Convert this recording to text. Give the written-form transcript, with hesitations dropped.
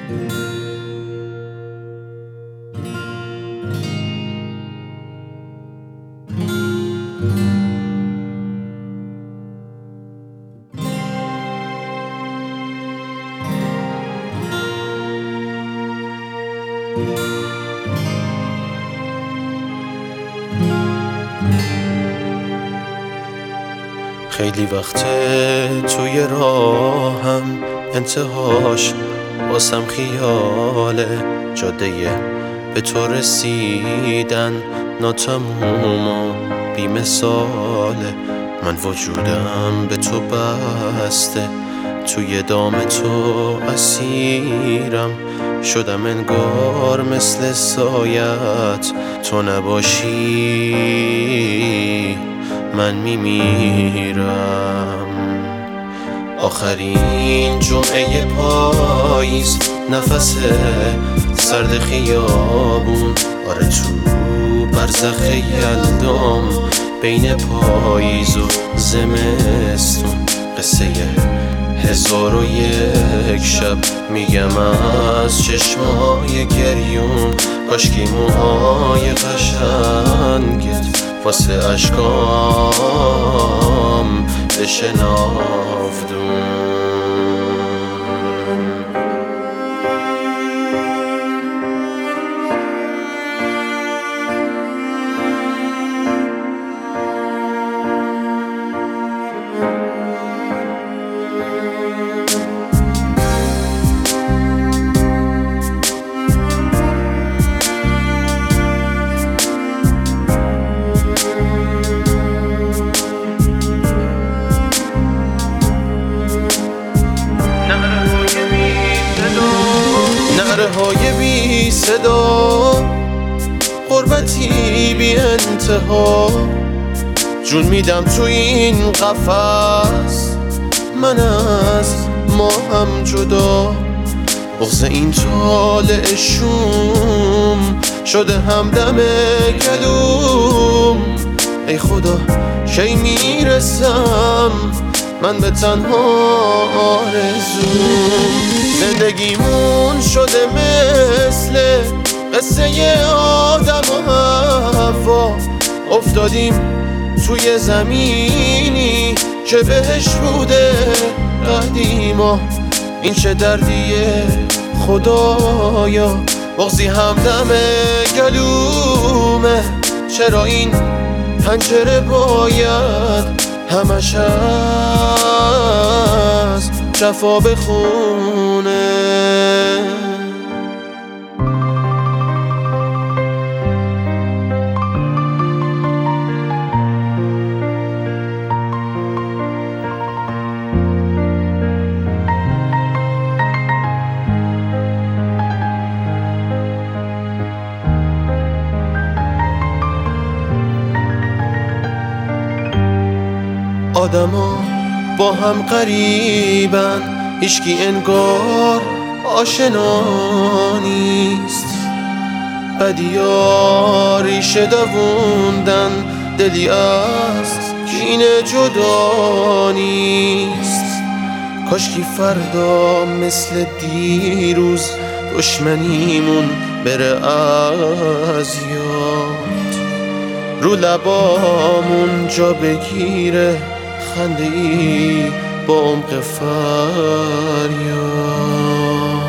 خیلی وقته توی راهم انتهاش واسم خیاله، جاده به تو رسیدن ناتموم و بی مثاله. من وجودم به تو بسته، توی دام تو اسیرم شدم انگار مثل سایت. تو نباشی من میمیرم. آخرین جمعه پاییز، نفس سرد خیابون، آره تو برزخ یلدام بین پاییز و زمستون. قصه 1001 شب میگم از چشمای گریون، کاشکی موهای قشنگت واسه اشکام بشنافتون. نعره‌های بی صدا، غربتی بی انتها، جون میدم تو این قفس، من از ما هم جدا. بغض این طالع شوم شده همدم گلوم. ای خدا کی میرسم من به تنها آرزوم. زندگیمون شده مثل قصه آدم و حوا، افتادیم توی زمینی که بهش بوده قدیما. این چه دردیه خدایا، بغضی همدم گلومه. چرا این پنجره باید همش از جفا بخونه؟ آدما با هم قریبن، هیچکی انگار آشنا نیست. بدیا ریشه دووندن، دلی از کینه جدا نیست. کاشکی فردا مثل دیروز دشمنیمون بره از یاد، رو لبامون جا بگیره خنده‌ای با عمق فریاد.